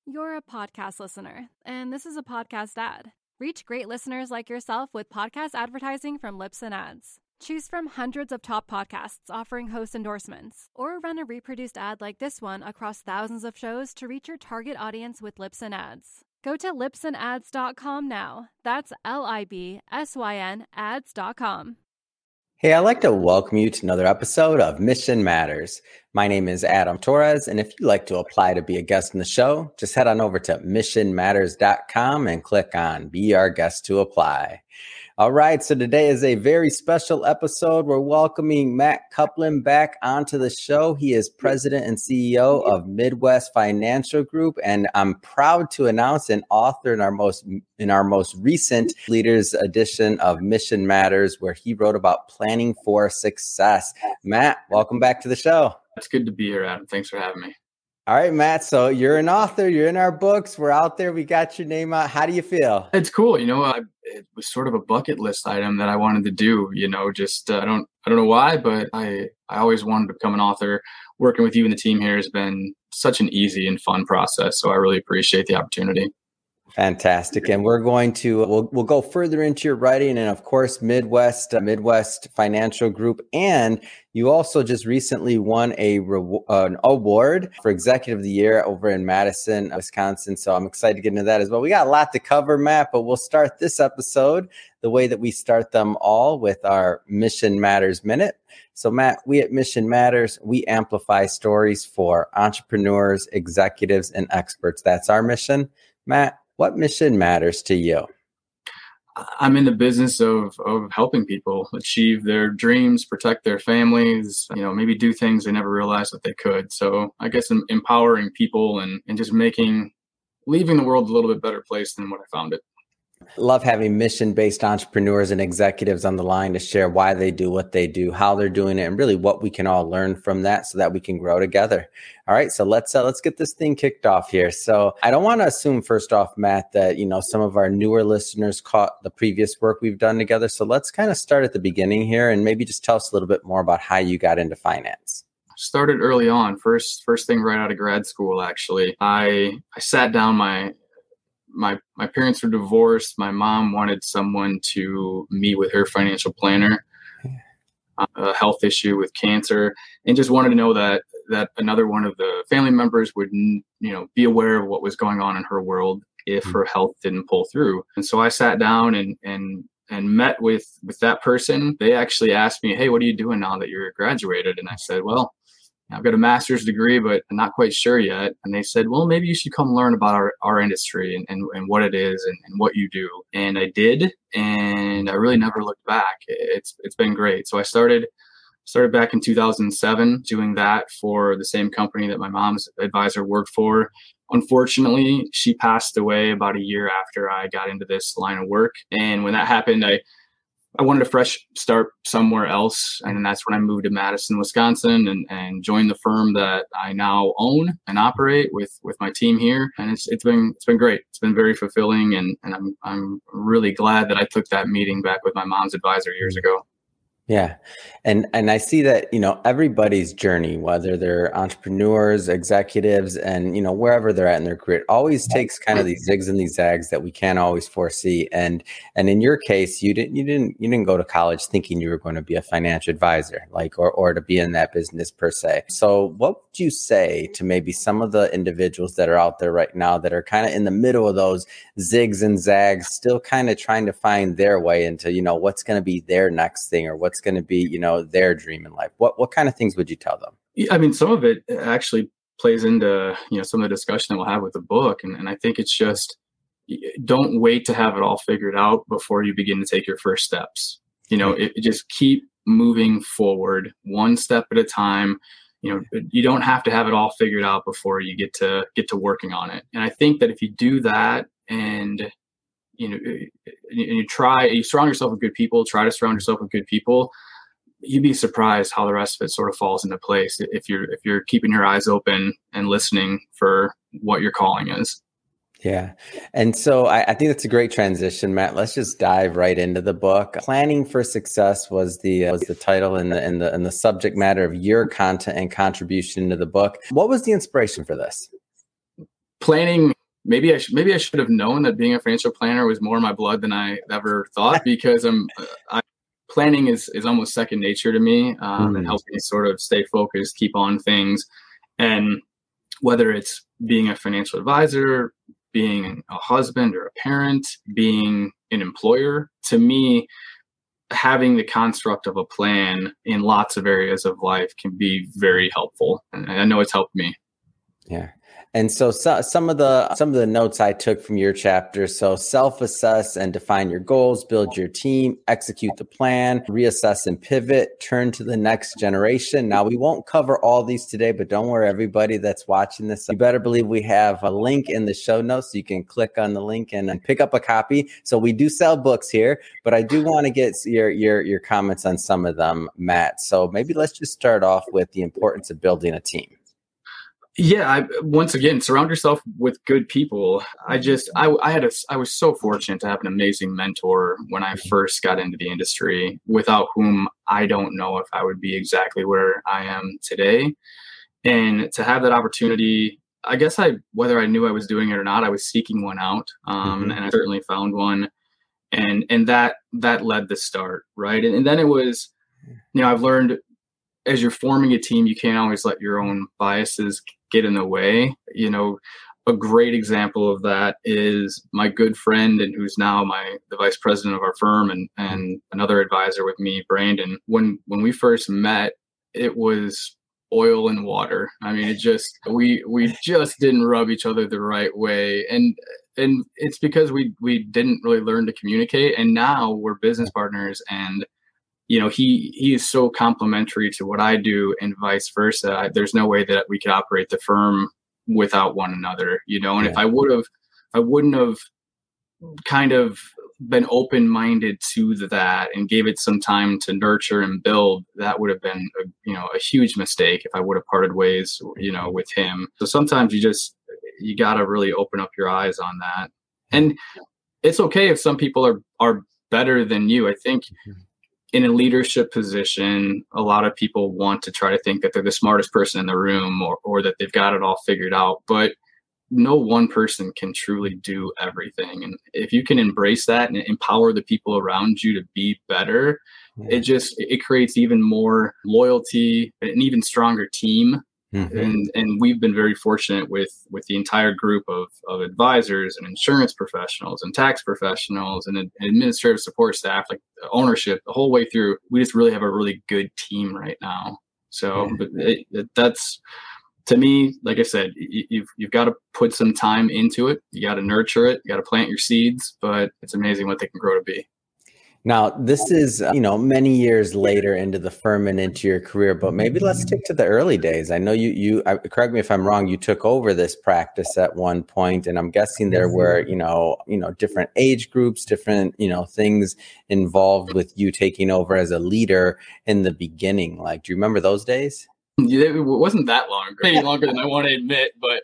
You're a podcast listener, and this is a podcast ad. Reach great listeners like yourself with podcast advertising from Libsyn Ads. Choose from hundreds of top podcasts offering host endorsements, or run a reproduced ad like this one across thousands of shows to reach your target audience with Libsyn Ads. Go to libsynads.com now. That's LIBSYN ads.com. Hey, I'd like to welcome you to another episode of Mission Matters. My name is Adam Torres, and if you'd like to apply to be a guest in the show, just head on over to missionmatters.com and click on Be Our Guest to apply. All right, so today is a very special episode. We're welcoming Matt Kuplan back onto the show. He is president and CEO of Midwest Financial Group, and I'm proud to announce an author in our most recent Leaders edition of Mission Matters, where he wrote about planning for success. Matt, welcome back to the show. It's good to be here, Adam. Thanks for having me. All right, Matt. So you're an author. You're in our books. We're out there. We got your name out. How do you feel? It's cool. It was sort of a bucket list item that I wanted to do. I don't know why, but I always wanted to become an author. Working with you and the team here has been such an easy and fun process. So I really appreciate the opportunity. Fantastic. And we're going to, we'll go further into your writing and of course, Midwest Financial Group. And you also just recently won an award for Executive of the Year over in Madison, Wisconsin. So I'm excited to get into that as well. We got a lot to cover, Matt, but we'll start this episode the way that we start them all with our Mission Matters Minute. So Matt, we at Mission Matters, we amplify stories for entrepreneurs, executives, and experts. That's our mission. Matt, what mission matters to you? I'm in the business of helping people achieve their dreams, protect their families, maybe do things they never realized that they could. So I guess empowering people and just leaving the world a little bit better place than what I found it. Love having mission-based entrepreneurs and executives on the line to share why they do what they do, how they're doing it, and really what we can all learn from that so that we can grow together. All right, so let's get this thing kicked off here. So I don't want to assume first off, Matt, that some of our newer listeners caught the previous work we've done together. So let's kind of start at the beginning here and maybe just tell us a little bit more about how you got into finance. Started early on. First thing right out of grad school, actually. I sat down. My parents were divorced. My mom wanted someone to meet with her financial planner, a health issue with cancer, and just wanted to know that another one of the family members would, be aware of what was going on in her world if her health didn't pull through. And so I sat down and met with that person. They actually asked me, "Hey, what are you doing now that you're graduated?" And I said, "Well, I've got a master's degree, but I'm not quite sure yet." And they said, "Well, maybe you should come learn about our industry and what it is and what you do." And I did, and I really never looked back. It's been great. So I started back in 2007 doing that for the same company that my mom's advisor worked for. Unfortunately, she passed away about a year after I got into this line of work. And when that happened, I wanted a fresh start somewhere else. And that's when I moved to Madison, Wisconsin and joined the firm that I now own and operate with my team here. And it's been great. It's been very fulfilling. And I'm really glad that I took that meeting back with my mom's advisor years ago. Yeah. And I see that, everybody's journey, whether they're entrepreneurs, executives, and, wherever they're at in their career, always takes kind of these zigs and these zags that we can't always foresee. And in your case, you didn't go to college thinking you were going to be a financial advisor, or to be in that business per se. So what would you say to maybe some of the individuals that are out there right now that are kind of in the middle of those zigs and zags, still kind of trying to find their way into, what's going to be their next thing or what's going to be, their dream in life? What kind of things would you tell them? I mean, some of it actually plays into, some of the discussion that we'll have with the book. And I think it's just, don't wait to have it all figured out before you begin to take your first steps. Just keep moving forward one step at a time. You don't have to have it all figured out before you get to working on it. And I think that if you do that and you surround yourself with good people, try to surround yourself with good people, you'd be surprised how the rest of it sort of falls into place if you're keeping your eyes open and listening for what your calling is. Yeah. And so I think that's a great transition, Matt. Let's just dive right into the book. Planning for Success was the title and the subject matter of your content and contribution to the book. What was the inspiration for this? Planning maybe I should have known that being a financial planner was more in my blood than I ever thought, because planning is almost second nature to me. It helps me sort of stay focused, keep on things. And whether it's being a financial advisor, being a husband or a parent, being an employer, to me, having the construct of a plan in lots of areas of life can be very helpful. And I know it's helped me. Yeah. And so some of the notes I took from your chapter. So self-assess and define your goals, build your team, execute the plan, reassess and pivot, turn to the next generation. Now, we won't cover all these today, but don't worry, everybody that's watching this, you better believe we have a link in the show notes. So you can click on the link and pick up a copy. So we do sell books here, but I do want to get your comments on some of them, Matt. So maybe let's just start off with the importance of building a team. Yeah, once again, surround yourself with good people. I was so fortunate to have an amazing mentor when I first got into the industry, without whom I don't know if I would be exactly where I am today. And to have that opportunity, I guess whether I knew I was doing it or not, I was seeking one out, and I certainly found one, and that led the start, right? And then it was, I've learned, as you're forming a team, you can't always let your own biases get in the way. A great example of that is my good friend, and who's now the vice president of our firm, and another advisor with me, Brandon. When we first met, it was oil and water. I mean, we just didn't rub each other the right way, and it's because we didn't really learn to communicate. And now we're business partners, and he is so complimentary to what I do, and vice versa. There's no way that we could operate the firm without one another, and if I wouldn't have kind of been open-minded to that and gave it some time to nurture and build, that would have been a huge mistake if I would have parted ways, with him. So sometimes you got to really open up your eyes on that. And it's okay if some people are better than you. I think in a leadership position, a lot of people want to try to think that they're the smartest person in the room, or that they've got it all figured out. But no one person can truly do everything. And if you can embrace that and empower the people around you to be better, it creates even more loyalty, an even stronger team. And we've been very fortunate with the entire group of advisors and insurance professionals and tax professionals and administrative support staff, like ownership, the whole way through. We just really have a really good team right now. So that's, to me, like I said, you've got to put some time into it. You got to nurture it. You got to plant your seeds, but it's amazing what they can grow to be. Now, this is, many years later into the firm and into your career, but maybe let's stick to the early days. I know you correct me if I'm wrong, you took over this practice at one point, and I'm guessing there were, different age groups, different, things involved with you taking over as a leader in the beginning. Like, do you remember those days? Yeah, it wasn't that long, maybe longer than I want to admit, but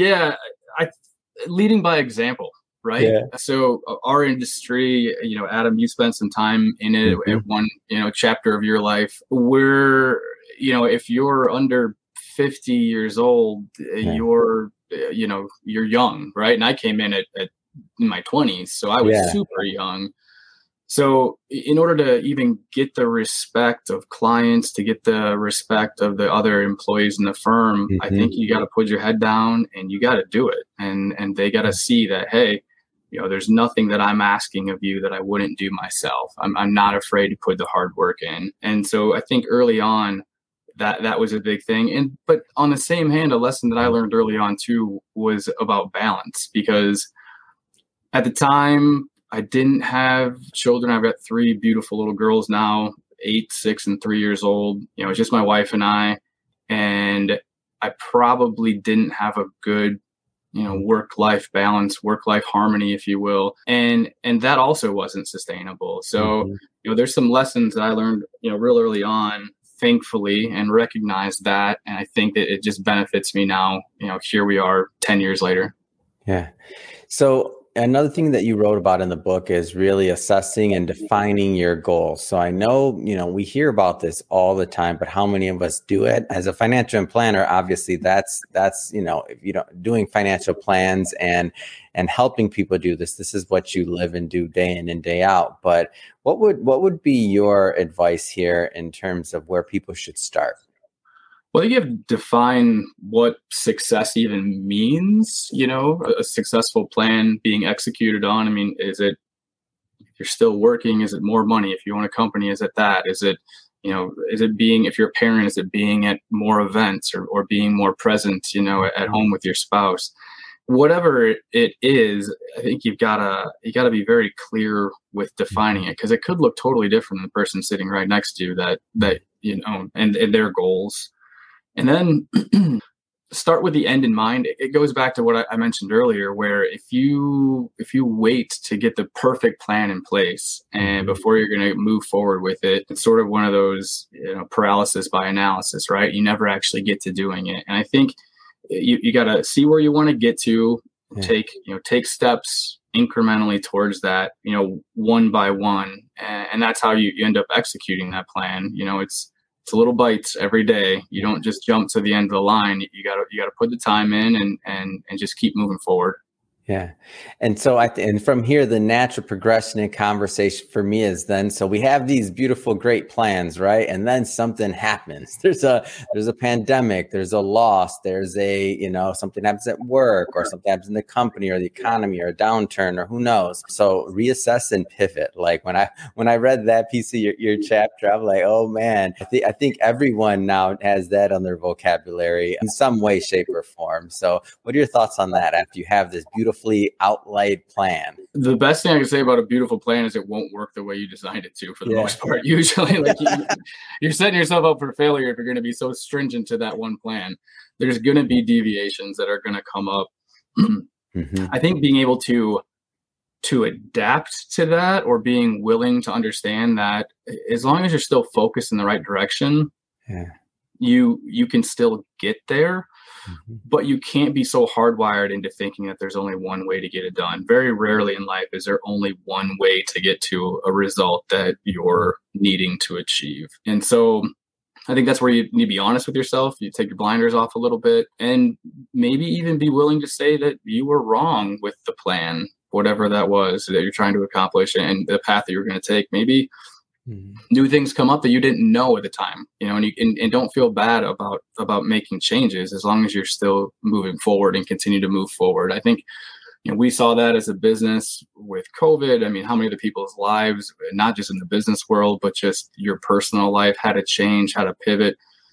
leading by example. Right. Yeah. So our industry, Adam, you spent some time in it at one, chapter of your life. Where, if you're under 50 years old, you're young, right? And I came in in my 20s, so I was super young. So in order to even get the respect of clients, to get the respect of the other employees in the firm, I think you got to put your head down and you got to do it. And they got to see that, hey, there's nothing that I'm asking of you that I wouldn't do myself. I'm not afraid to put the hard work in. And so I think early on that was a big thing. But on the same hand, a lesson that I learned early on too was about balance, because at the time I didn't have children. I've got 3 beautiful little girls now, 8, 6, and 3 years old. It's just my wife and I probably didn't have a good work-life balance, work-life harmony, if you will. And that also wasn't sustainable. So, there's some lessons that I learned, real early on, thankfully, and recognized that. And I think that it just benefits me now, here we are 10 years later. Yeah. So Another thing that you wrote about in the book is really assessing and defining your goals. So I know, we hear about this all the time, but how many of us do it? As a financial planner, obviously that's, doing financial plans and helping people do this. This is what you live and do day in and day out. But what would be your advice here in terms of where people should start? Well, you have to define what success even means, a successful plan being executed on. I mean, is it, if you're still working, is it more money? If you own a company, is it that? Is it, is it being, if you're a parent, is it being at more events or being more present, at home with your spouse? Whatever it is, I think you gotta be very clear with defining it, because it could look totally different than the person sitting right next to you that and their goals. And then start with the end in mind. It goes back to what I mentioned earlier, where if you wait to get the perfect plan in place and before you're going to move forward with it, it's sort of one of those paralysis by analysis, right? You never actually get to doing it. And I think you got to see where you want to get to, take steps incrementally towards that, one by one, and that's how you end up executing that plan. It's little bites every day. You don't just jump to the end of the line. You gotta put the time in and just keep moving forward. Yeah. And so and from here, the natural progression in conversation for me is then, so we have these beautiful, great plans, right? And then something happens. There's a pandemic, there's a loss, there's something happens at work or something happens in the company or the economy or a downturn or who knows. So reassess and pivot. Like when I read that piece of your chapter, I'm like, oh man, I think everyone now has that on their vocabulary in some way, shape or form. So what are your thoughts on that after you have this beautifully outlined plan? The best thing I can say about a beautiful plan is it won't work the way you designed it to, for the most part. Usually, you're setting yourself up for failure if you're going to be so stringent to that one plan. There's going to be deviations that are going to come up. I think being able to adapt to that, or being willing to understand that as long as you're still focused in the right direction, you can still get there. But you can't be so hardwired into thinking that there's only one way to get it done. Very rarely in life is there only one way to get to a result that you're needing to achieve. And so I think that's where you need to be honest with yourself. You take your blinders off a little bit and maybe even be willing to say that you were wrong with the plan, whatever that was that you're trying to accomplish and the path that you're going to take. Maybe new things come up that you didn't know at the time, and don't feel bad about making changes as long as you're still moving forward and continue to move forward. I think, we saw that as a business with COVID. I mean, how many of the people's lives, not just in the business world, but just your personal life, had to change, had to pivot.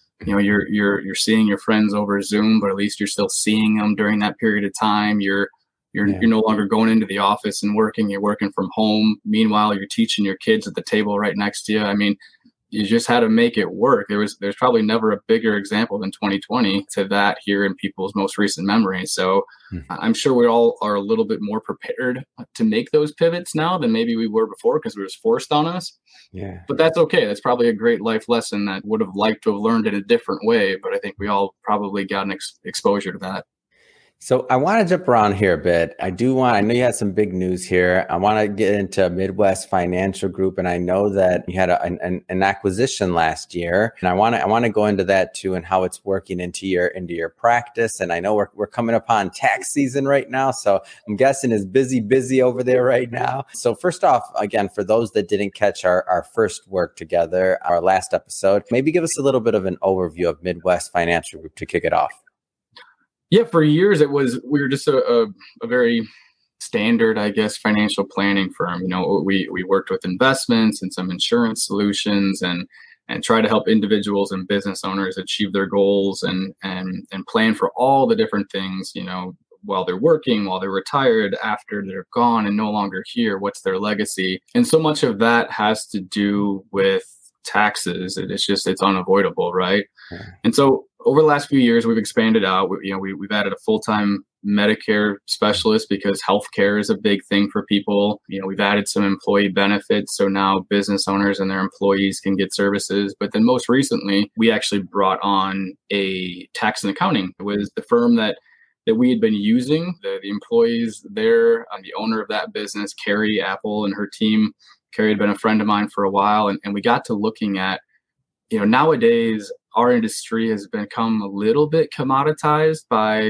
You're seeing your friends over Zoom, but at least you're still seeing them during that period of time. You're no longer going into the office and working. You're working from home. Meanwhile, you're teaching your kids at the table right next to you. I mean, you just had to make it work. There's probably never a bigger example than 2020 to that here in people's most recent memory. So I'm sure we all are a little bit more prepared to make those pivots now than maybe we were before, because it was forced on us. Yeah. But that's okay. That's probably a great life lesson that would have liked to have learned in a different way. But I think we all probably got an exposure to that. So I want to jump around here a bit. I know you had some big news here. I want to get into Midwest Financial Group, and I know that you had an acquisition last year, and I want to go into that too and how it's working into your practice. And I know we're coming upon tax season right now, so I'm guessing it's busy over there right now. So first off, again, for those that didn't catch our first work together, our last episode, maybe give us a little bit of an overview of Midwest Financial Group to kick it off. Yeah, for years we were just a very standard, I guess, financial planning firm. We worked with investments and some insurance solutions and try to help individuals and business owners achieve their goals and plan for all the different things, while they're working, while they're retired, after they're gone and no longer here, what's their legacy? And so much of that has to do with taxes. It's unavoidable, right? And so over the last few years, we've expanded out. We've added a full-time Medicare specialist because healthcare is a big thing for people. We've added some employee benefits, so now business owners and their employees can get services. But then most recently, we actually brought on a tax and accounting. It was the firm that that we had been using. The employees there, the owner of that business, Carrie Apple, and her team. Carrie had been a friend of mine for a while, and we got to looking at, nowadays our industry has become a little bit commoditized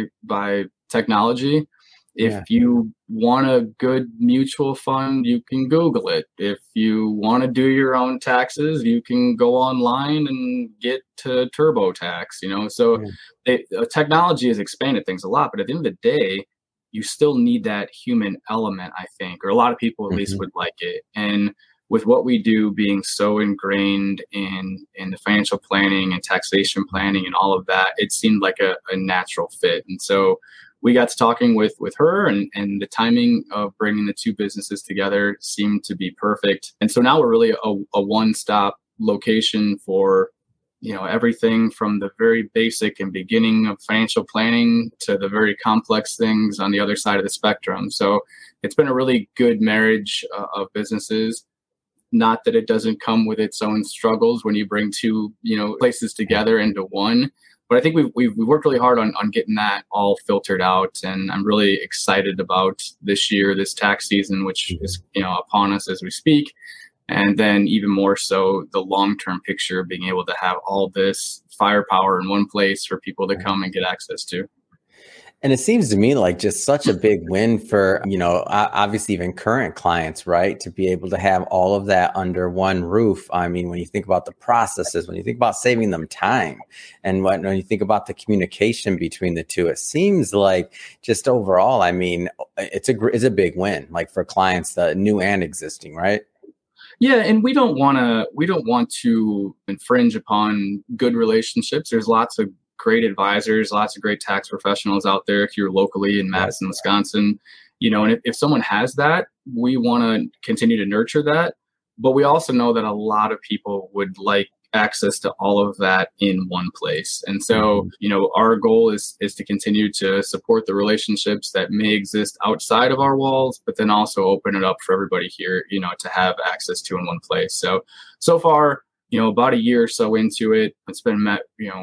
by technology. If you want a good mutual fund, you can Google it. If you want to do your own taxes, you can go online and get to TurboTax, So technology has expanded things a lot, but at the end of the day, you still need that human element, I think, or a lot of people at least would like it. And with what we do being so ingrained in the financial planning and taxation planning and all of that, it seemed like a natural fit. And so we got to talking with her, and the timing of bringing the two businesses together seemed to be perfect. And so now we're really a one-stop location for, everything from the very basic and beginning of financial planning to the very complex things on the other side of the spectrum. So it's been a really good marriage of businesses. Not that it doesn't come with its own struggles when you bring two, places together into one. But I think we've worked really hard on getting that all filtered out, and I'm really excited about this year, this tax season, which is upon us as we speak, and then even more so the long-term picture, being able to have all this firepower in one place for people to come and get access to. And it seems to me like just such a big win for, obviously even current clients, right? To be able to have all of that under one roof. I mean, when you think about the processes, when you think about saving them time, and when you think about the communication between the two, it seems like just overall, I mean, it's a big win, like for clients, the new and existing, right? Yeah, and we don't want to infringe upon good relationships. There's lots of great advisors, lots of great tax professionals out there here locally in Madison, Wisconsin, and if someone has that, we want to continue to nurture that. But we also know that a lot of people would like access to all of that in one place. And so, our goal is to continue to support the relationships that may exist outside of our walls, but then also open it up for everybody here, to have access to in one place. So far, about a year or so into it, it's been met,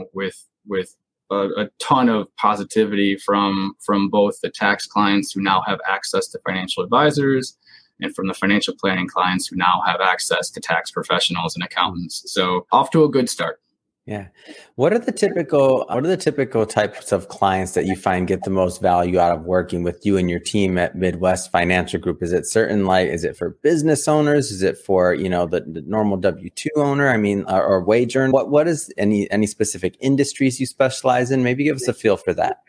with a ton of positivity from both the tax clients who now have access to financial advisors, and from the financial planning clients who now have access to tax professionals and accountants. So off to a good start. Yeah. What are the typical types of clients that you find get the most value out of working with you and your team at Midwest Financial Group? Is it is it for business owners? Is it for, the normal W-2 owner? I mean, or wage earner? What is any specific industries you specialize in? Maybe give us a feel for that.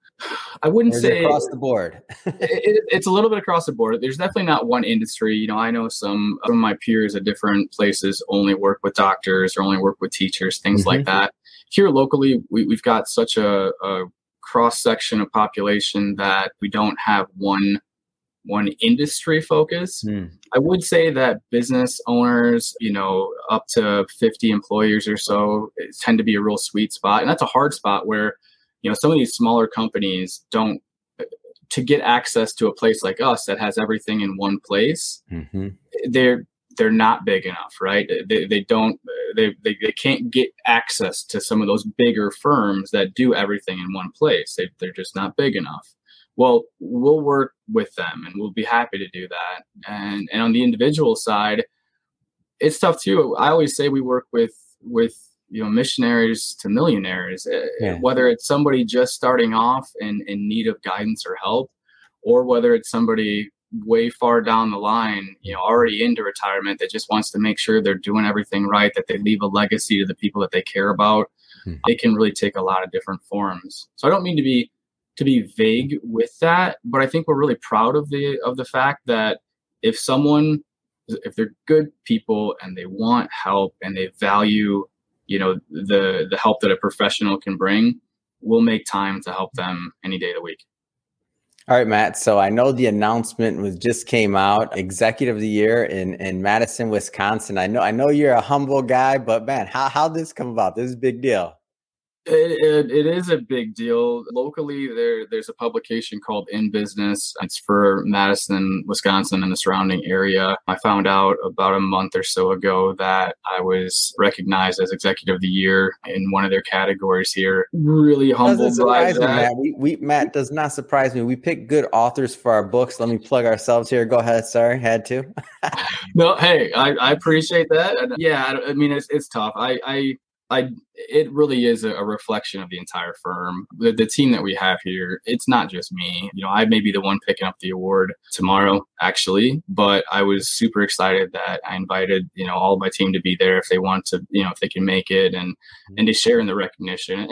I wouldn't say across the board. It's a little bit across the board. There's definitely not one industry. I know some of my peers at different places only work with doctors or only work with teachers, things like that. Here locally, we've got such a cross section of population that we don't have one industry focus. I would say that business owners, up to 50 employees or so, tend to be a real sweet spot, and that's a hard spot where some of these smaller companies to get access to a place like us that has everything in one place. They're not big enough, right? They can't get access to some of those bigger firms that do everything in one place. They're just not big enough. Well, we'll work with them, and we'll be happy to do that. And on the individual side, it's tough too. I always say we work with missionaries to millionaires, whether it's somebody just starting off and in need of guidance or help, or whether it's somebody way far down the line, already into retirement that just wants to make sure they're doing everything right, that they leave a legacy to the people that they care about. It can really take a lot of different forms. So I don't mean to be vague with that, but I think we're really proud of the fact that if they're good people and they want help and they value the help that a professional can bring, we'll make time to help them any day of the week. All right, Matt. So I know the announcement just came out, Executive of the Year in Madison, Wisconsin. I know you're a humble guy, but man, how did this come about? This is a big deal. It is a big deal. Locally, there's a publication called In Business. It's for Madison, Wisconsin, and the surrounding area. I found out about a month or so ago that I was recognized as Executive of the Year in one of their categories here. Really humbled by that. Matt does not surprise me. We pick good authors for our books. Let me plug ourselves here. Go ahead. Sorry, had to. No, hey, I appreciate that. And yeah, I mean, it's tough. It really is a reflection of the entire firm. The team that we have here, it's not just me. I may be the one picking up the award tomorrow, actually, but I was super excited that I invited, all of my team to be there if they want to, if they can make it and to share in the recognition.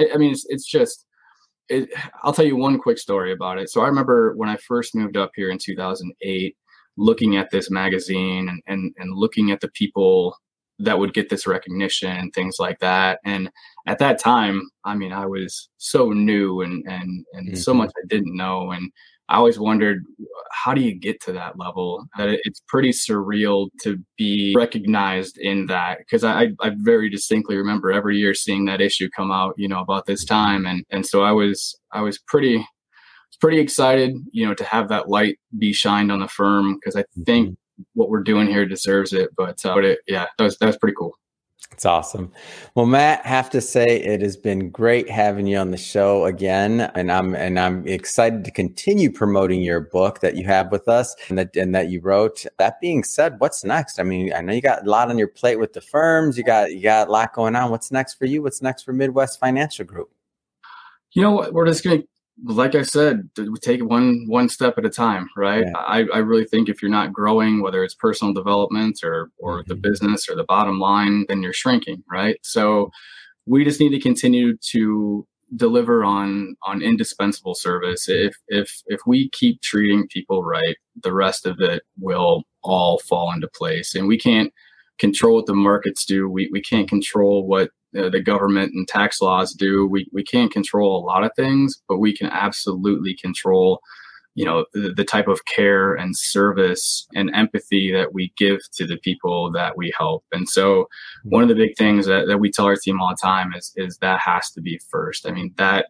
I'll tell you one quick story about it. So I remember when I first moved up here in 2008, looking at this magazine and looking at the people that would get this recognition and things like that. And at that time, I mean, I was so new and so much I didn't know. And I always wondered, how do you get to that level? That it's pretty surreal to be recognized in that, because I very distinctly remember every year seeing that issue come out, about this time. And so I was pretty excited, to have that light be shined on the firm, because I think what we're doing here deserves it. But that was pretty cool. It's awesome. Well, Matt, have to say it has been great having you on the show again, and I'm excited to continue promoting your book that you have with us and that you wrote. That being said, what's next? I mean, I know you got a lot on your plate with the firms. You got a lot going on. What's next for you? What's next for Midwest Financial Group? You know what? We're just going to, like I said, take it one step at a time, right? Yeah. I really think if you're not growing, whether it's personal development or the business or the bottom line, then you're shrinking, right? So we just need to continue to deliver on indispensable service. If we keep treating people right, the rest of it will all fall into place. And we can't control what the markets do. We can't control what the government and tax laws do. We can't control a lot of things, but we can absolutely control, the type of care and service and empathy that we give to the people that we help. And so one of the big things that we tell our team all the time is that has to be first. I mean, that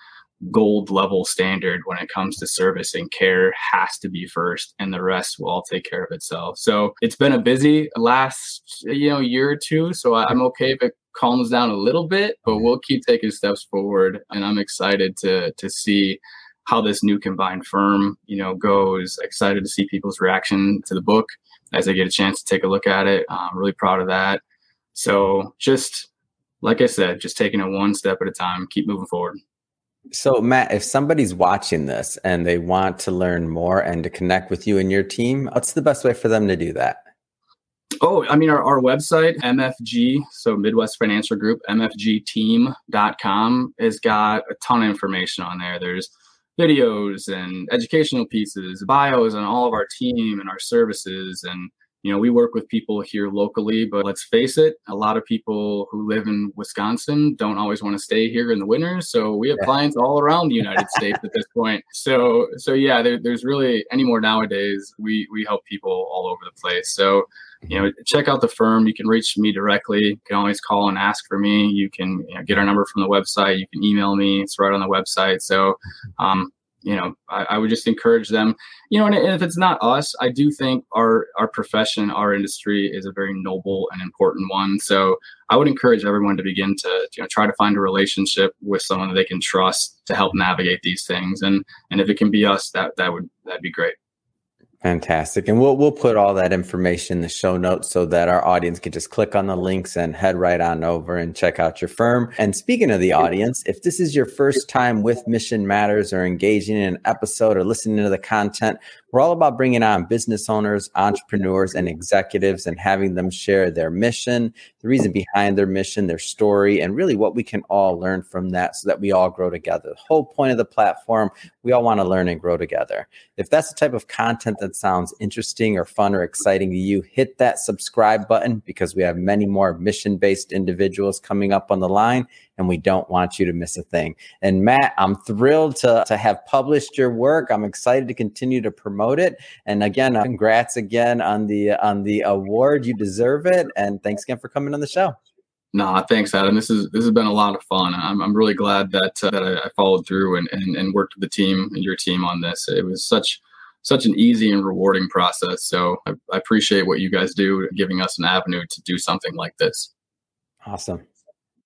gold level standard when it comes to service and care has to be first, and the rest will all take care of itself. So it's been a busy last, year or two. So I'm okay if it calms down a little bit, but we'll keep taking steps forward. And I'm excited to see how this new combined firm, goes. Excited to see people's reaction to the book as they get a chance to take a look at it. I'm really proud of that. So just like I said, just taking it one step at a time, keep moving forward. So Matt, if somebody's watching this and they want to learn more and to connect with you and your team, what's the best way for them to do that? Oh, I mean, our website, MFG, so Midwest Financial Group, mfgteam.com, has got a ton of information on there. There's videos and educational pieces, bios on all of our team and our services. And, we work with people here locally, but let's face it, a lot of people who live in Wisconsin don't always want to stay here in the winters. So we have clients all around the United States at this point. So yeah, there's really any more nowadays. We help people all over the place. So, check out the firm. You can reach me directly. You can always call and ask for me. You can get our number from the website. You can email me. It's right on the website. So, I would just encourage them, and if it's not us, I do think our profession, our industry is a very noble and important one. So I would encourage everyone to begin to, try to find a relationship with someone that they can trust to help navigate these things. And if it can be us, that'd be great. Fantastic. And we'll put all that information in the show notes so that our audience can just click on the links and head right on over and check out your firm. And speaking of the audience, if this is your first time with Mission Matters or engaging in an episode or listening to the content, we're all about bringing on business owners, entrepreneurs, and executives and having them share their mission, the reason behind their mission, their story, and really what we can all learn from that so that we all grow together. The whole point of the platform, we all want to learn and grow together. If that's the type of content that sounds interesting or fun or exciting to you, hit that subscribe button because we have many more mission-based individuals coming up on the line, and we don't want you to miss a thing. And Matt, I'm thrilled to have published your work. I'm excited to continue to promote it. And again, congrats again on the award. You deserve it. And thanks again for coming on the show. Nah, thanks, Adam. This has been a lot of fun. I'm really glad that I followed through and worked with the team and your team on this. It was such an easy and rewarding process. So I appreciate what you guys do, giving us an avenue to do something like this. Awesome.